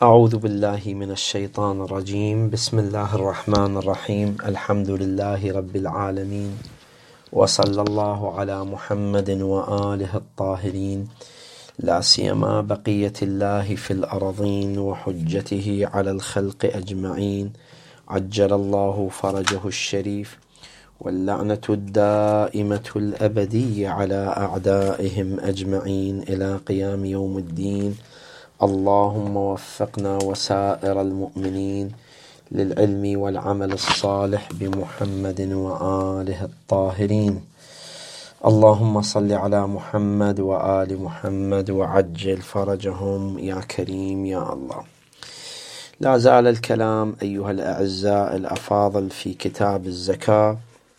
أعوذ بالله من الشيطان الرجيم. بسم الله الرحمن الرحيم. الحمد لله رب العالمين، وصلى الله على محمد وآله الطاهرين، لا سيما بقية الله في الأرضين وحجته على الخلق أجمعين، عجل الله فرجه الشريف، واللعنة الدائمة الأبدية على أعدائهم أجمعين إلى قيام يوم الدين. اللهم وفقنا وسائر المؤمنين للعلم والعمل الصالح بمحمد وآله الطاهرين. اللهم صل على محمد وآل محمد وعجل فرجهم يا كريم يا الله. لا زال الكلام أيها الأعزاء الأفاضل في كتاب الزكاة،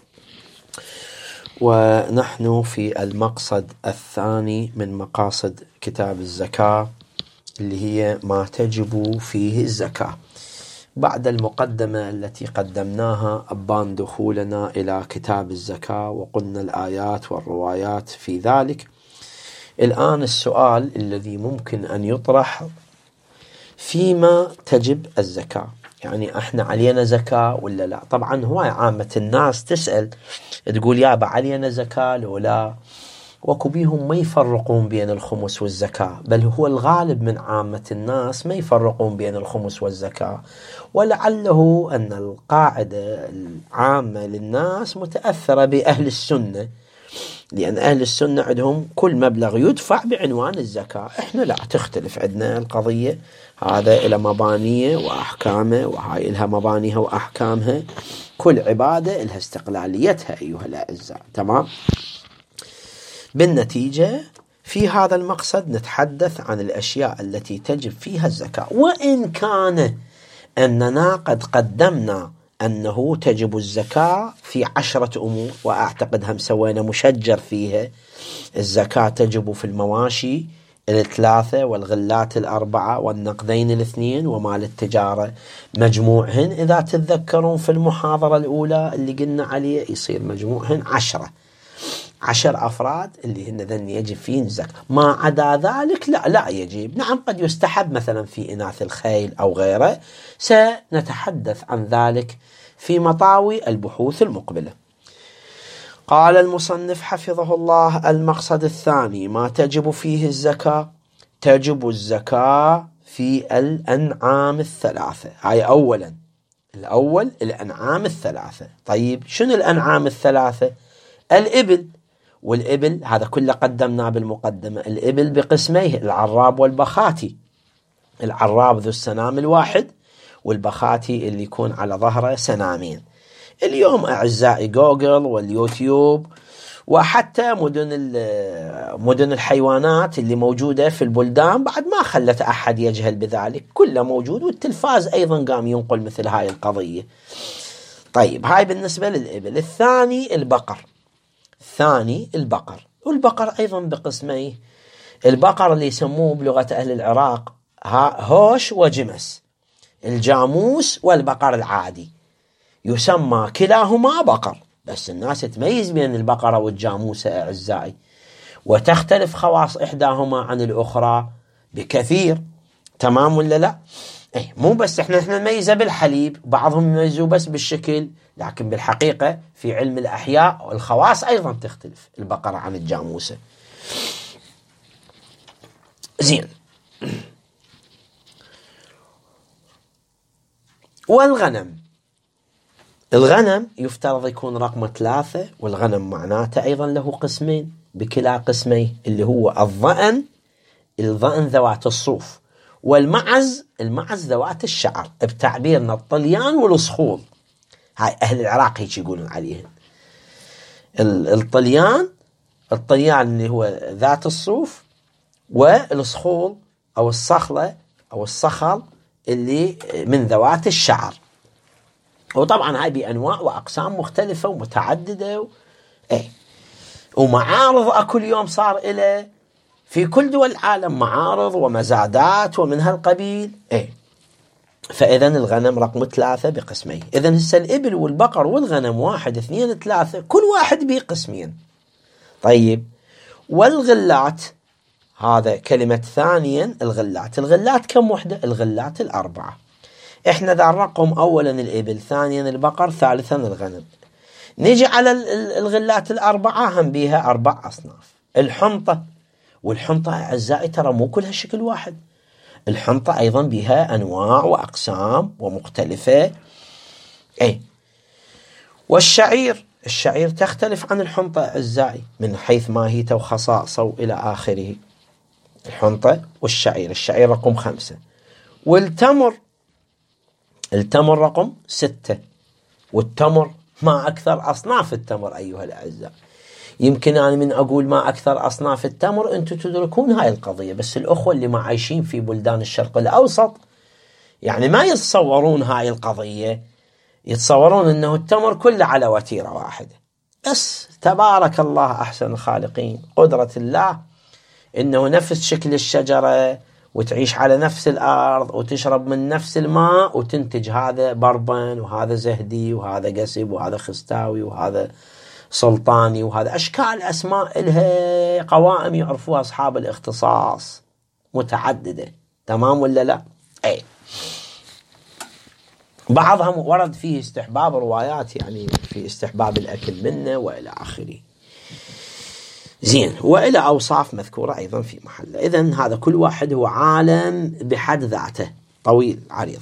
ونحن في المقصد الثاني من مقاصد كتاب الزكاة، اللي هي ما تجب فيه الزكاة. بعد المقدمة التي قدمناها أبان دخولنا إلى كتاب الزكاة وقلنا الآيات والروايات في ذلك، الآن السؤال الذي ممكن أن يطرح فيما تجب الزكاة، يعني احنا علينا زكاة ولا لا؟ طبعا هواي عامة الناس تسأل تقول يابا علينا زكاة لو لا، وكبيهم ما يفرقون بين الخمس والزكاة، بل هو الغالب من عامة الناس ما يفرقون بين الخمس والزكاة، ولعله أن القاعدة العامة للناس متأثرة بأهل السنة، لأن أهل السنة عندهم كل مبلغ يدفع بعنوان الزكاة. إحنا لا، تختلف عندنا القضية، هذا إلى مبانيه وأحكامه، وهاي إلها مبانيها وأحكامها، كل عبادة إلها استقلاليتها أيها الأعزاء. تمام؟ بالنتيجة في هذا المقصد نتحدث عن الأشياء التي تجب فيها الزكاة، وإن كان أننا قد قدمنا أنه تجب الزكاة في 10 أمور، وأعتقد هم سوينا مشجر فيها. الزكاة تجب في المواشي 3، والغلات 4، والنقدين 2، ومال التجارة مجموعهن إذا تتذكرون في المحاضرة الأولى اللي قلنا عليه يصير مجموعهن 10 أفراد اللي هن ذن يجب فيهن الزكاة. ما عدا ذلك لا يجب. نعم قد يستحب مثلا في إناث الخيل أو غيره، سنتحدث عن ذلك في مطاوي البحوث المقبلة. قال المصنف حفظه الله: المقصد الثاني ما تجب فيه الزكاة. تجب الزكاة في الأنعام 3. هاي أولا، الأول الأنعام 3. طيب شنو الأنعام 3؟ الإبل، والإبل هذا كله قدمناه بالمقدمة. الإبل بقسميه: العراب والبخاتي. العراب ذو السنام الواحد، والبخاتي اللي يكون على ظهره سنامين. اليوم أعزائي جوجل واليوتيوب وحتى مدن الحيوانات اللي موجودة في البلدان بعد ما خلت أحد يجهل بذلك، كله موجود، والتلفاز أيضا قام ينقل مثل هاي القضية. طيب هاي بالنسبة للإبل. الثاني البقر، والبقر أيضا بقسميه: البقر اللي يسموه بلغة أهل العراق هوش وجمس، الجاموس والبقر العادي، يسمى كلاهما بقر، بس الناس تميز بين البقرة والجاموسة أعزائي، وتختلف خواص إحداهما عن الأخرى بكثير. تمام ولا لا؟ مو بس احنا نميزه بالحليب، بعضهم يميزوه بس بالشكل، لكن بالحقيقة في علم الأحياء والخواص أيضا تختلف البقرة عن الجاموسة. زين. والغنم، الغنم يفترض يكون رقم 3، والغنم معناته أيضا له قسمين بكلا قسميه، اللي هو الضأن ذوات الصوف، والمعز ذوات الشعر، بتعبيرنا الطليان والصخول. هاي أهل العراق هيك يقولون عليهم. الطليان اللي هو ذات الصوف، والصخول أو الصخلة أو الصخل اللي من ذوات الشعر. وطبعا هاي بأنواع وأقسام مختلفة ومتعددة ومعارض أكل يوم صار إليه في كل دول العالم، معارض ومزادات ومن هالقبيل. فإذا الغنم رقم 3 بقسميه. إذن هسه الإبل والبقر والغنم 1 2 3، كل واحد بقسمين. طيب والغلات هذا كلمة ثانيا الغلات. الغلات كم وحدة؟ الغلات الأربعة. إحنا ذا الرقم أولا الإبل، ثانيا البقر، ثالثا الغنم. نجي على الغلات الأربعة هم بيها 4 أصناف. الحنطة، والحنطة أعزائي ترى مو كلها شكل واحد، الحنطة أيضا بها أنواع وأقسام ومختلفة. والشعير، الشعير تختلف عن الحنطة أعزائي من حيث ماهيته وخصائصه وإلى آخره. الحنطة والشعير، الشعير رقم 5. والتمر، التمر رقم 6. والتمر ما أكثر أصناف التمر أيها الأعزاء. يمكن أنا من أقول ما أكثر أصناف التمر أنتم تدركون هاي القضية، بس الأخوة اللي ما عايشين في بلدان الشرق الأوسط يعني ما يتصورون هاي القضية، يتصورون أنه التمر كله على وتيرة واحدة. بس تبارك الله أحسن الخالقين، قدرة الله إنه نفس شكل الشجرة وتعيش على نفس الأرض وتشرب من نفس الماء وتنتج هذا بربن وهذا زهدي وهذا قسب وهذا خستاوي وهذا سلطاني وهذا أشكال أسماء لها قوائم يعرفوها أصحاب الاختصاص متعددة. تمام ولا لا؟ بعضها ورد فيه استحباب روايات يعني في استحباب الأكل منه وإلى آخره. زين، وإلى أوصاف مذكورة أيضا في محله. إذن هذا كل واحد هو عالم بحد ذاته، طويل عريض.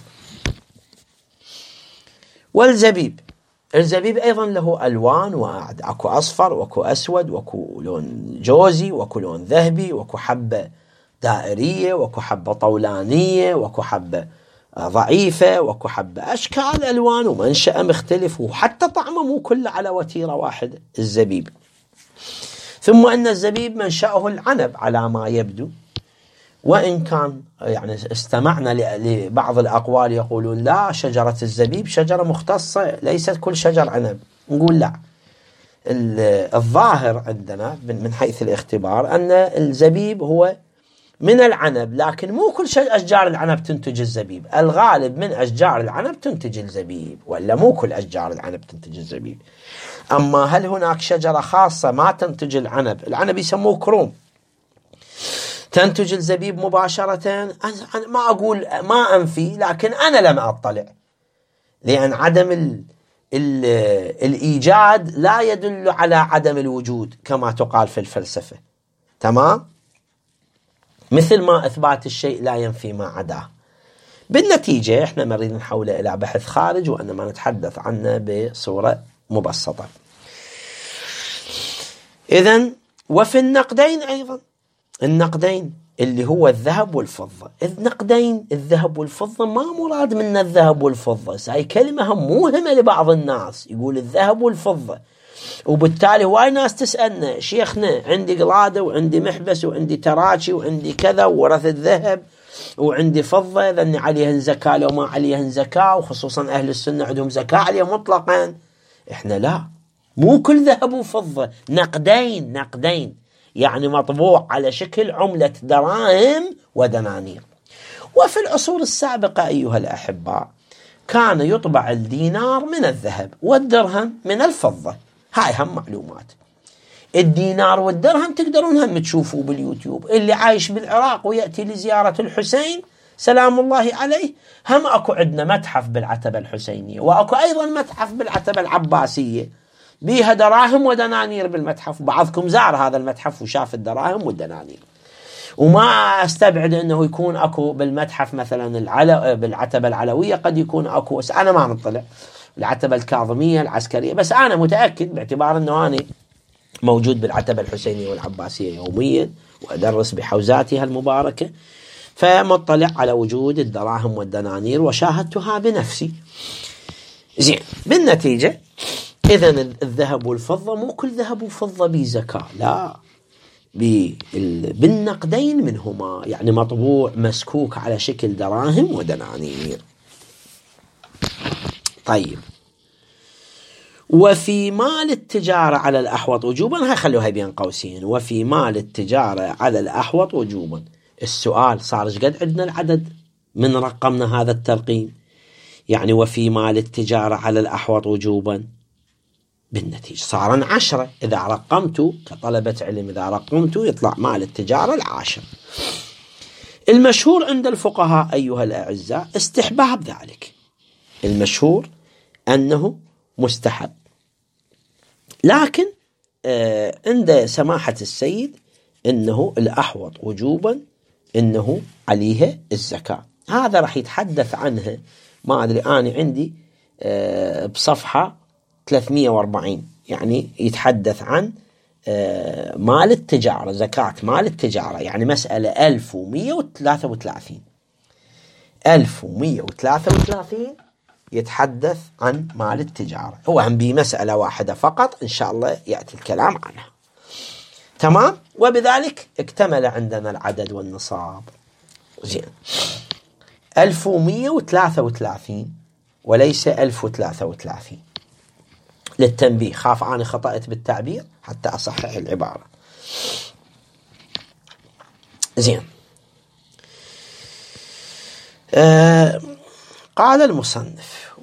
والزبيب، الزبيب أيضا له ألوان وأعد، أكو أصفر وأكو أسود وأكو لون جوزي وأكو لون ذهبي وأكو حبة دائرية وأكو حبة طولانية وأكو حبة ضعيفة وأكو حبة، أشكال ألوان ومنشأ مختلف، وحتى طعمه مو كله على وتيرة واحدة الزبيب. ثم أن الزبيب منشأه العنب على ما يبدو، وإن كان يعني استمعنا لبعض الأقوال يقولون لا، شجرة الزبيب شجرة مختصة ليست كل شجر عنب. نقول لا، الظاهر عندنا من حيث الاختبار أن الزبيب هو من العنب، لكن مو كل أشجار العنب تنتج الزبيب، الغالب من أشجار العنب تنتج الزبيب، ولا مو كل أشجار العنب تنتج الزبيب. أما هل هناك شجرة خاصة ما تنتج العنب؟ العنب يسموه كروم، تنتج الزبيب مباشرة؟ أنا ما أقول، ما أنفي، لكن أنا لم أطلع، لأن عدم الإيجاد لا يدل على عدم الوجود كما تقال في الفلسفة. تمام؟ مثل ما إثبات الشيء لا ينفي ما عداه. بالنتيجة إحنا نريد نحوله إلى بحث خارج، وإنما نتحدث عنه بصورة مبسطة. إذن وفي النقدين أيضا، النقدين اللي هو الذهب والفضة. النقدين الذهب والفضة ما مراد من الذهب والفضة، هاي كلمة هم موهمة لبعض الناس، يقول الذهب والفضة، وبالتالي هواي ناس تسألنا شيخنا عندي قلادة وعندي محبس وعندي تراشي وعندي كذا وورثة ذهب وعندي فضة، ذني عليهن زكاة لو ما عليهن زكاة، وخصوصا أهل السنة عندهم زكاة عليهم مطلقا. إحنا لا، مو كل ذهب وفضة، نقدين، نقدين يعني مطبوع على شكل عملة دراهم ودنانير. وفي العصور السابقة أيها الأحباء كان يطبع الدينار من الذهب والدرهم من الفضة. هاي هم معلومات. الدينار والدرهم تقدرون هم تشوفوا باليوتيوب. اللي عايش بالعراق ويأتي لزيارة الحسين سلام الله عليه، هم أكو عندنا متحف بالعتبة الحسينية، وأكو أيضا متحف بالعتبة العباسية بيها دراهم ودنانير بالمتحف. بعضكم زار هذا المتحف وشاف الدراهم والدنانير، وما استبعد أنه يكون أكو بالمتحف مثلا بالعتبة العلوية، قد يكون أكو، بس أنا ما مطلع، العتبة الكاظمية العسكرية، بس أنا متأكد باعتبار أنه أنا موجود بالعتبة الحسينية والعباسية يوميا وأدرس بحوزاتها المباركة، فمطلع على وجود الدراهم والدنانير وشاهدتها بنفسي. زين، بالنتيجة إذن الذهب والفضة مو كل ذهب وفضة بزكاة، لا، بالنقدين منهما، يعني مطبوع مسكوك على شكل دراهم ودنانير. طيب، وفي مال التجارة على الأحوط وجوبا، هاي خلوها بين قوسين، وفي مال التجارة على الأحوط وجوبا. السؤال صار ايش قد عندنا العدد من رقمنا هذا الترقيم؟ يعني وفي مال التجارة على الأحوط وجوبا بالنتيجة صار 10. إذا رقمت كطلبة علم، إذا رقمت يطلع مال التجارة 10. المشهور عند الفقهاء أيها الأعزاء استحباب ذلك، المشهور أنه مستحب، لكن عند سماحة السيد أنه الأحوط وجوبا أنه عليه الزكاة. هذا راح يتحدث عنه، ما أدري أنا عندي بصفحة 340، يعني يتحدث عن مال التجارة، زكاة مال التجارة، يعني مسألة 1133 يتحدث عن مال التجارة. هو هم بمسألة واحدة فقط إن شاء الله يأتي الكلام عنها. تمام، وبذلك اكتمل عندنا العدد والنصاب. زين، 1133 وليس 1033 للتنبيه، خاف أنا خطأت بالتعبير حتى أصحح العبارة. زين، قال المصنف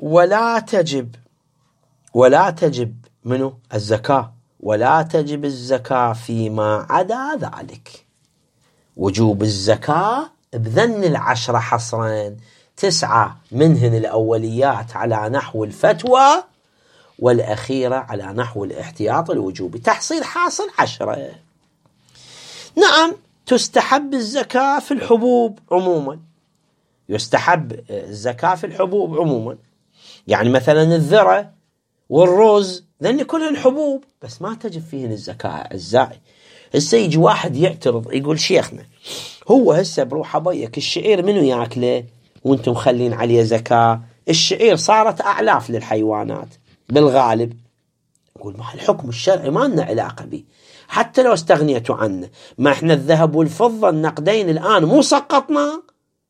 ولا تجب منه الزكاة، ولا تجب الزكاة فيما عدا ذلك. وجوب الزكاة بذن 10 حصرا، 9 منهن الأوليات على نحو الفتوى، والأخيرة على نحو الاحتياط الوجوبي، تحصيل حاصل 10. نعم، تستحب الزكاة في الحبوب عموما، يستحب الزكاة في الحبوب عموما، يعني مثلا الذرة والرز ذني كلهن حبوب، بس ما تجب فيهن الزكاة أعزائي. هسه يجي واحد يعترض يقول شيخنا هو هسه بروح بيك الشعير منو ياكله وانتم مخلين عليه زكاة؟ الشعير صارت أعلاف للحيوانات بالغالب. يقول ما الحكم الشرعي ما لنا علاقة به، حتى لو استغنيتوا عنه، ما احنا الذهب والفضة النقدين الآن مو سقطنا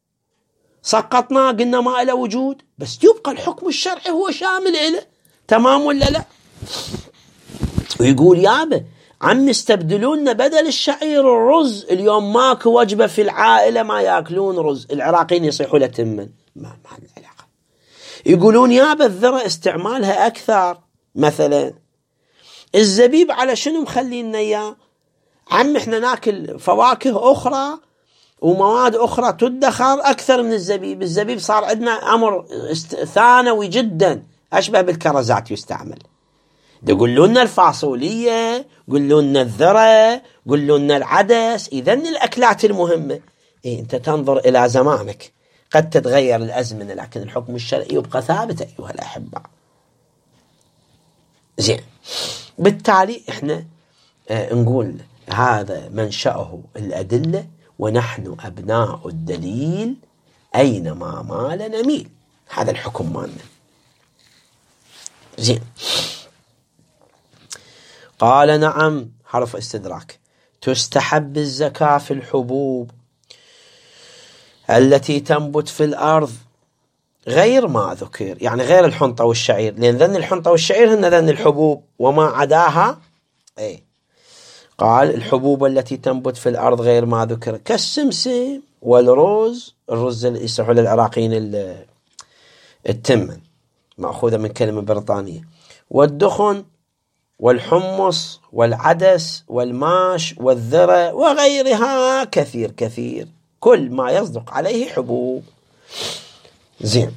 قلنا ما له وجود، بس يبقى الحكم الشرعي هو شامل إله. تمام ولا لا؟ ويقول يابا عم يستبدلون بدل الشعير الرز، اليوم ماكو وجبة في العائلة ما يأكلون رز، العراقيين يصيحوا لتمن، ما العلاقة. يقولون يابا الذرة استعمالها أكثر، مثلا الزبيب على شنو مخلينا إياه؟ عم احنا ناكل فواكه أخرى ومواد أخرى تدخر أكثر من الزبيب. الزبيب صار عندنا أمر ثانوي جدا، أشبه بالكرزات يستعمل. يقولوا لنا الفاصولية، يقولوا لنا الذرة، يقولوا لنا العدس، إذن الأكلات المهمة. أنت تنظر إلى زمانك، قد تتغير الأزمنة لكن الحكم الشرعي يبقى ثابت أيها الأحبة. زين، بالتالي إحنا نقول هذا منشأه الأدلة، ونحن أبناء الدليل أينما مال نميل، هذا الحكم مالنا. زين، قال نعم، حرف استدراك، تستحب الزكاة في الحبوب التي تنبت في الأرض غير ما ذكر، يعني غير الحنطة والشعير، لأن ذن الحنطة والشعير هن ذن الحبوب، وما عداها قال الحبوب التي تنبت في الأرض غير ما ذكر كالسمسم والرز، الرز اللي يسمحوا للعراقيين التمن، مأخوذة من كلمة بريطانية، والدخن والحمص والعدس والماش والذرة وغيرها، كثير كثير، كل ما يصدق عليه حبوب. زين،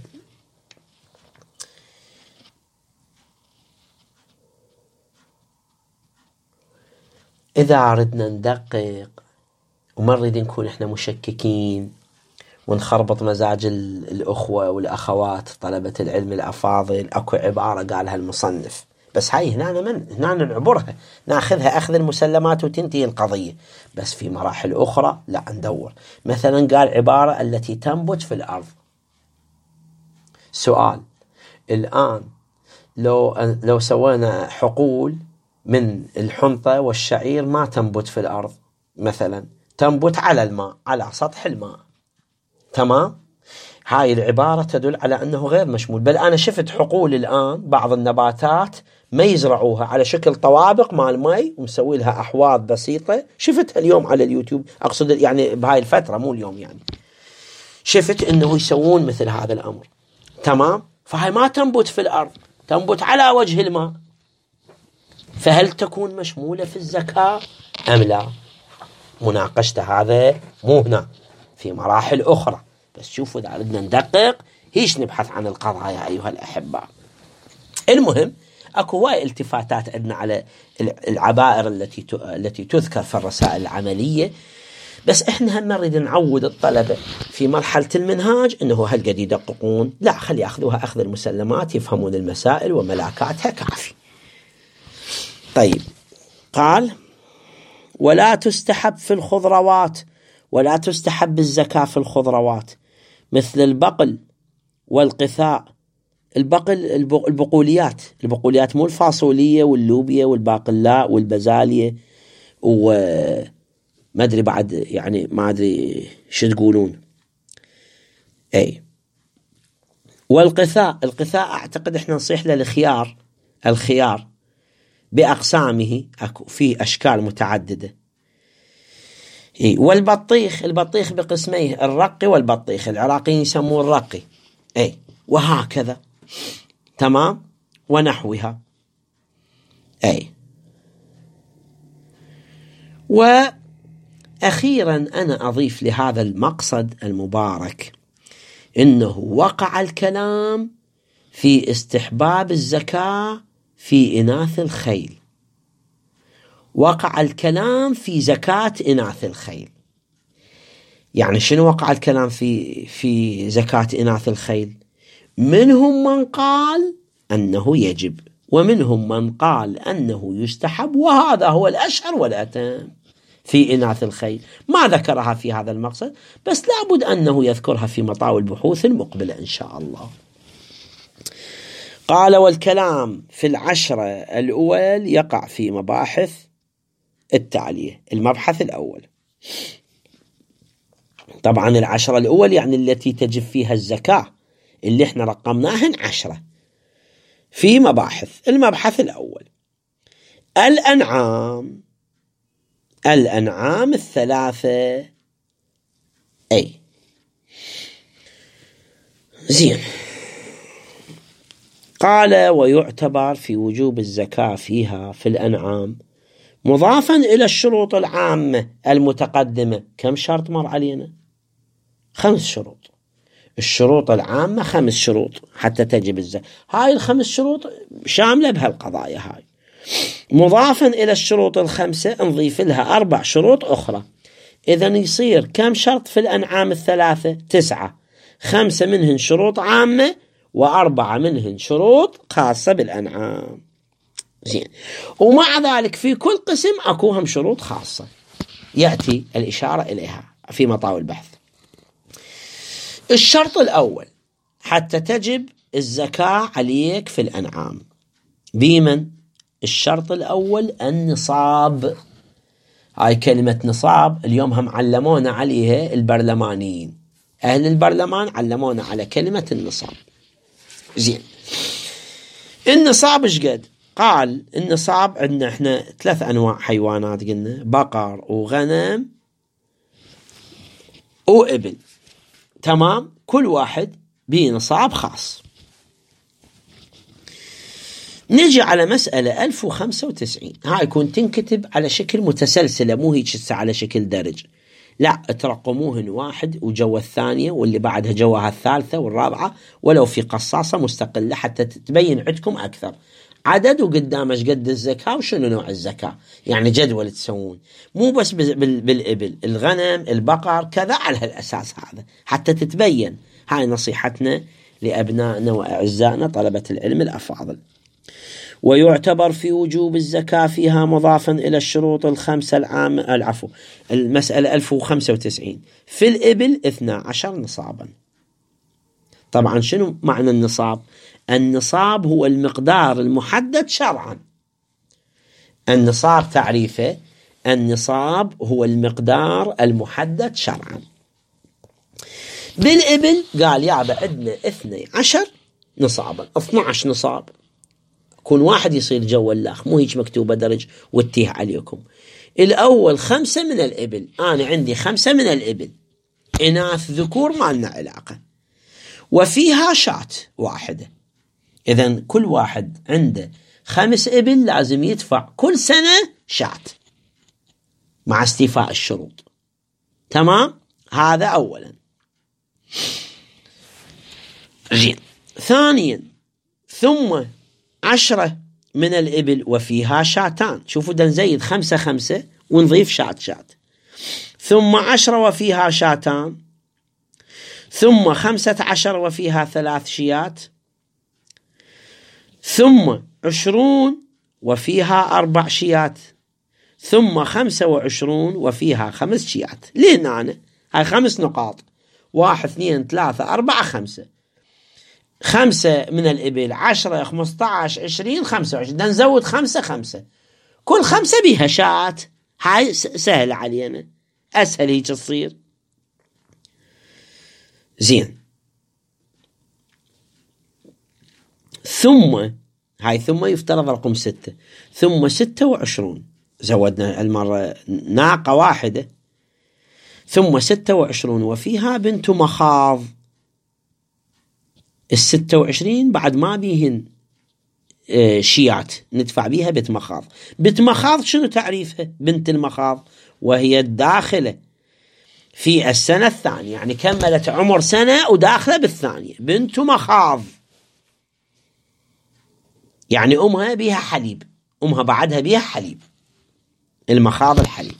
إذا أردنا ندقق وما نريد نكون إحنا مشككين ونخربط مزاج الأخوة والأخوات طلبة العلم الأفاضل، أكو عبارة قالها المصنف، بس هاي هنا نعبرها، ناخذها أخذ المسلمات وتنتهي القضية، بس في مراحل أخرى لا ندور. مثلا قال عبارة التي تنبت في الأرض. سؤال، الآن لو سوينا حقول من الحنطة والشعير ما تنبت في الأرض، مثلا تنبت على الماء، على سطح الماء، تمام؟ هاي العبارة تدل على أنه غير مشمول. بل أنا شفت حقول الآن بعض النباتات ما يزرعوها على شكل طوابق مال مي ومسوي لها أحواض بسيطة، شفتها اليوم على اليوتيوب، أقصد يعني بهاي الفترة مو اليوم، يعني شفت أنه يسوون مثل هذا الأمر، تمام؟ فهاي ما تنبت في الأرض، تنبت على وجه الماء. فهل تكون مشمولة في الزكاة أم لا؟ مناقشة هذا مو هنا، في مراحل أخرى، بس شوفوا إذا أردنا ندقق هيش نبحث عن القضايا أيها الأحباء. المهم أكو وايد التفاتات عندنا على العبائر التي تذكر في الرسائل العملية، بس إحنا هم نريد نعود الطلبة في مرحلة المنهاج إنه هل قد يدققون؟ لا، خلي يأخذوها أخذ المسلمات، يفهمون المسائل وملاكاتها كافي. طيب، قال ولا تستحب في الخضروات، ولا تستحب الزكاة في الخضروات مثل البقل والقثاء. البقل البقوليات مو الفاصولية واللوبيا والباقلاء والبزالية وما أدري بعد، يعني ما أدري شو تقولون. أي والقثاء، القثاء أعتقد إحنا نصيح له الخيار بأقسامه، في أشكال متعددة. والبطيخ، البطيخ بقسميه، الرقي والبطيخ، العراقيين يسموه الرقي. وهكذا، تمام، ونحوها. وأخيرا أنا أضيف لهذا المقصد المبارك إنه وقع الكلام في استحباب الزكاة في إناث الخيل، وقع الكلام في زكاة إناث الخيل. يعني شنو وقع الكلام في زكاة إناث الخيل؟ منهم من قال أنه يجب، ومنهم من قال أنه يستحب، وهذا هو الأشهر والأتم في إناث الخيل. ما ذكرها في هذا المقصد، بس لابد أنه يذكرها في مطاوى البحوث المقبلة إن شاء الله. قال والكلام في العشرة الأول يقع في مباحث التالية. المبحث الأول، طبعا العشرة الأول يعني التي تجب فيها الزكاة، اللي احنا رقمناهن 10 في مباحث. المبحث الأول الأنعام الثلاثة. زين، قال ويعتبر في وجوب الزكاة فيها في الأنعام مضافا إلى الشروط العامة المتقدمة. كم شرط مر علينا؟ 5 شروط. الشروط العامة 5 شروط حتى تجب الزكاة. هاي ال5 شروط شاملة بهالقضايا هاي. مضافا إلى الشروط ال5 نضيف لها 4 شروط أخرى. إذن يصير كم شرط في الأنعام الثلاثة؟ 9. 5 منهن شروط عامة، و4 منهن شروط خاصة بالأنعام. زين، ومع ذلك في كل قسم أكوهم شروط خاصة يأتي الإشارة إليها في مطاوى البحث. الشرط الأول حتى تجب الزكاة عليك في الأنعام بمن؟ الشرط الأول النصاب. هاي كلمة نصاب اليوم هم علمونا عليها البرلمانيين، أهل البرلمان علمونا على كلمة النصاب. زين، النصاب إيش قد؟ قال النصاب عندنا احنا 3 أنواع حيوانات، قلنا بقر وغنم وإبل، تمام، كل واحد بنصاب خاص. نجي على مسألة 1095. هاي يكون تنكتب على شكل متسلسلة، مو هيك على شكل درج، لا، ترقموهن 1 وجوا الثانية واللي بعدها جواها الثالثة والرابعة، ولو في قصاصة مستقلة حتى تبين عندكم أكثر عدد وقدامش قد الزكاة وشنو نوع الزكاة. يعني جدول تسوون، مو بس بالإبل، الغنم، البقر، كذا، على هالأساس هذا حتى تتبين. هاي نصيحتنا لأبنائنا وأعزائنا طلبة العلم الأفاضل. ويعتبر في وجوب الزكاة فيها مضافا إلى الشروط ال5 العامة. المسألة 1095. في الإبل 12 نصابا. طبعا شنو معنى النصاب؟ النصاب هو المقدار المحدد شرعا. النصاب تعريفه، النصاب هو المقدار المحدد شرعا. بالإبل قال يابا عندنا 12 نصابا، 12 نصاب. كون واحد يصير جو اللاخ، مو هيك مكتوبة درج واتيه عليكم. الأول 5 من الإبل، أنا عندي 5 من الإبل، إناث ذكور ما لنا علاقة، وفيها شاة واحدة. إذن كل واحد عنده 5 إبل لازم يدفع كل سنة شاة مع استيفاء الشروط. تمام؟ هذا أولا. زين. ثانيا، ثم 10 من الإبل وفيها شاتان. شوفوا دا نزيد 5 5 ونضيف شاة. ثم 10 وفيها شاتان، ثم 15 وفيها 3 شيات، ثم 20 وفيها 4 شيات، ثم 25 وفيها 5 شيات. لين أنا هاي 5 نقاط، 1 2 3 4 5. 5 من الإبل 10 15 20 25. بدنا نزود 5 5، كل 5 بيها شاة. هاي سهل علينا، أسهل هيك تصير. زين. ثم هاي ثم يفترض رقم 6. ثم 26 زودنا المرة ناقة واحدة. ثم 26 وفيها بنت مخاض. 26 بعد ما بيهن شيات ندفع بيها بنت مخاض. بنت مخاض شنو تعريفها؟ بنت المخاض وهي الداخلة في السنة الثانية، يعني كملت عمر سنة وداخلة بالثانية. بنت مخاض يعني أمها بيها حليب، أمها بعدها بيها حليب، المخاض الحليب.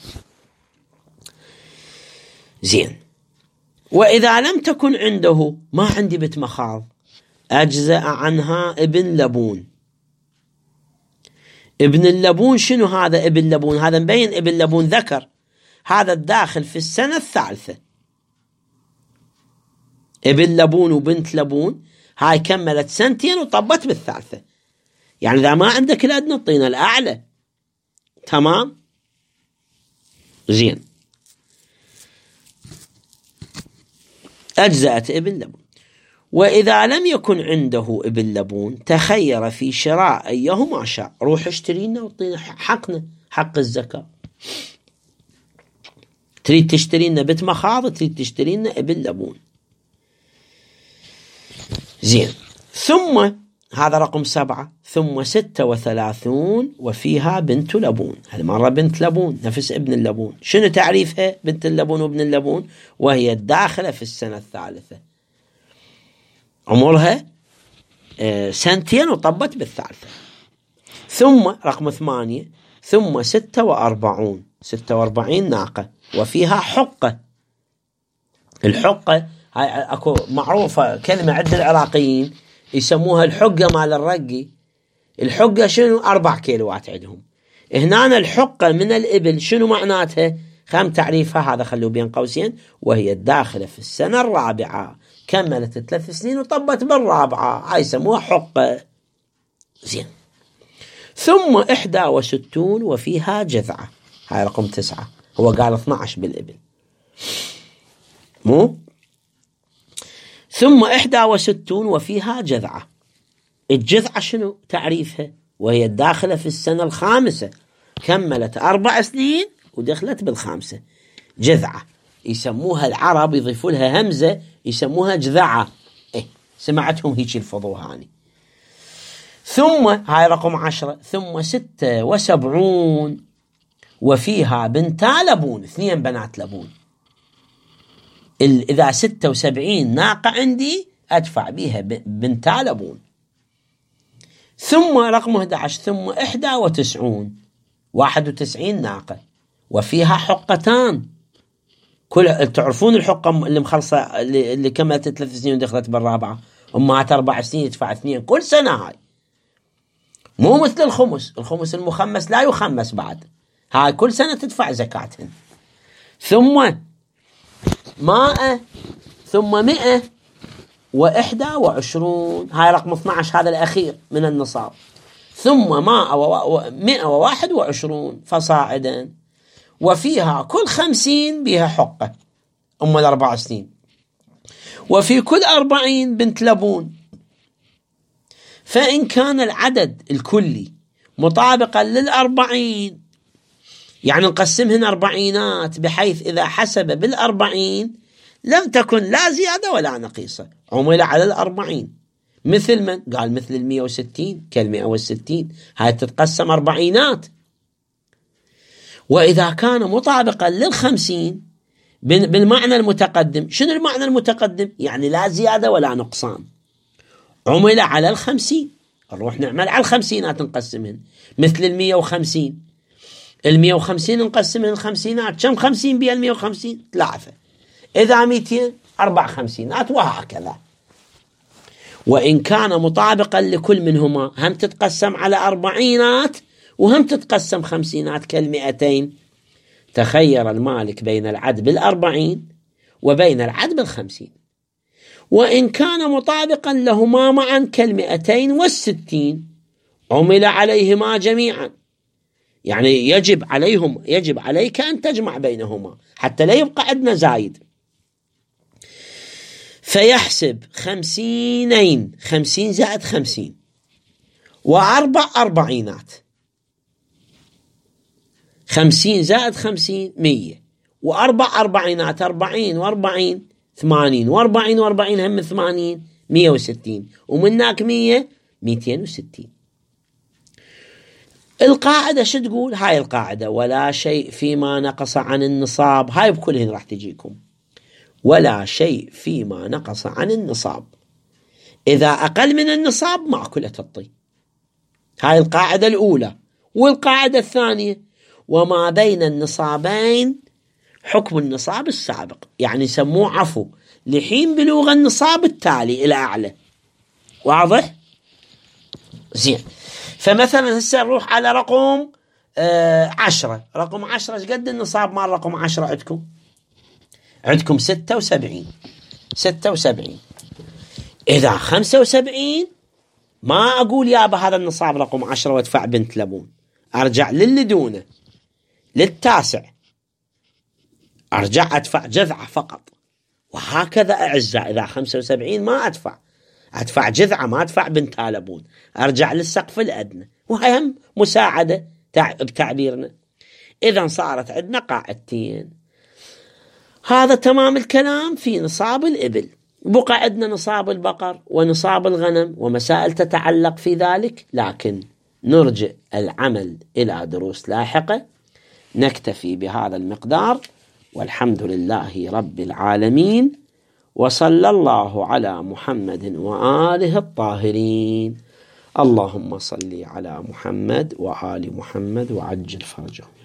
زين. وإذا لم تكن عنده، ما عندي بنت مخاض، أجزأ عنها ابن لبون. ابن اللبون شنو هذا؟ ابن لبون هذا مبين ابن لبون ذكر، هذا الداخل في السنة الثالثة. ابن لبون وبنت لبون هاي كملت 2 وطبت بالثالثة. يعني إذا ما عندك الأدنى اعطينا الأعلى. تمام؟ زين. أجزأت ابن لبون. وإذا لم يكن عنده ابن لبون تخير في شراء أيهما شاء. روح اشتري لنا واعطينا حقنا، حق الزكاة. تريد تشتري لنا بنت مخاض، تريد تشتري لنا ابن لبون. زين. ثم هذا رقم 7. ثم 36 وفيها بنت لبون. هالمرة بنت لبون نفس ابن اللبون. شنو تعريفها بنت اللبون وابن اللبون؟ وهي الداخلة في السنة الثالثة، عمرها 2 وطبت بالثالثة. ثم رقم 8. ثم 46 ناقة وفيها حقة. الحقة هاي اكو معروفة كلمة عند العراقيين يسموها الحقة مال الرقي. الحقة شنو؟ 4 كيلوات عندهم. هنا الحقة من الإبل شنو معناتها؟ خم تعريفها هذا خلوه بين قوسين. وهي الداخلة في السنة الرابعة، كملت 3 سنين وطبت بالرابعة، هاي يسموها حقة. زين. ثم 61 وفيها جذعة. هاي رقم 9. هو قال 12 بالإبل مو. ثم 61 وفيها جذعة. الجذعة شنو تعريفها؟ وهي الداخلة في السنة الخامسة، كملت 4 سنين ودخلت بالخامسة. جذعة يسموها العرب، يضيفوا لها همزة يسموها جذعة. سمعتهم هيك الفضوها هاني. ثم هاي رقم 10. ثم 76 وفيها بنتا لبون. 2 بنات لبون. إذا 76 ناقة عندي أدفع بيها بنتا لبون. ثم رقم 11. ثم 91 ناقة وفيها حقتان. تعرفون الحقة اللي مخلصة اللي كملت 3 سنين ودخلت بالرابعة، أمهات 4 سنين يدفع 2 كل سنة. هاي مو مثل الخمس المخمس لا يخمس بعد، هاي كل سنة تدفع زكاتهن. ثم 121. هاي رقم 12 هذا الأخير من النصاب. ثم 121 فصاعدا وفيها كل 50 بها حقة أم 4 سنين، وفي كل 40 بنت لبون. فإن كان العدد الكلي مطابقا لل40، يعني نقسمهن 40 بحيث إذا حسب بال40 لم تكن لا زيادة ولا نقيصة، عمل على 40 مثل من؟ قال مثل 160 كال160، هاي تتقسم 40. وإذا كان مطابقا لل50 بالمعنى المتقدم. شنو المعنى المتقدم؟ يعني لا زيادة ولا نقصان، عمل على 50، نروح نعمل على 50 نقسمهن. مثل 150، 150 نقسمهن 50، كم 50 بها 150؟ 3. إذا 200 4 50، وهكذا. وإن كان مطابقا لكل منهما، هم تتقسم على 40 وهم تتقسم 50 كال200، تخير المالك بين العد بال40 وبين العد بال50. وإن كان مطابقا لهما معا كال260، عمل عليهما جميعا، يعني يجب عليك أن تجمع بينهما حتى لا يبقى عندنا زايد. فيحسب 50 زائد 50 و4 40، 50 زائد 50 100، و4 40، 40 و40 80، و40 و40 هم 80 160، ومنك 100 260. القاعدة شو تقول؟ هاي القاعدة: ولا شيء فيما نقص عن النصاب. هاي بكلهن راح تجيكم، ولا شيء فيما نقص عن النصاب، إذا أقل من النصاب ما كله تطي. هاي القاعدة الأولى. والقاعدة الثانية: وما بين النصابين حكم النصاب السابق، يعني سموه عفو لحين بلوغ النصاب التالي إلى أعلى. واضح؟ زين. فمثلا هسه نروح على رقم 10. رقم 10 ايش قد النصاب مال رقم 10 عندكم؟ عندكم 76. إذا 75 ما أقول يابا هذا النصاب رقم 10 وادفع بنت لبون، أرجع للي دونه، للتاسع، أرجع أدفع جذعة فقط. وهكذا أعزاء، إذا 75 ما أدفع جذعة، ما أدفع بنت لبون، أرجع للسقف الأدنى. وهي هم مساعدة بتعبيرنا. إذا صارت عندنا قاعدتين. هذا تمام الكلام في نصاب الإبل. بقى عندنا نصاب البقر ونصاب الغنم ومسائل تتعلق في ذلك، لكن نرجع العمل إلى دروس لاحقة. نكتفي بهذا المقدار، والحمد لله رب العالمين، وصلى الله على محمد وآله الطاهرين. اللهم صل على محمد وآل محمد وعجل فرجهم.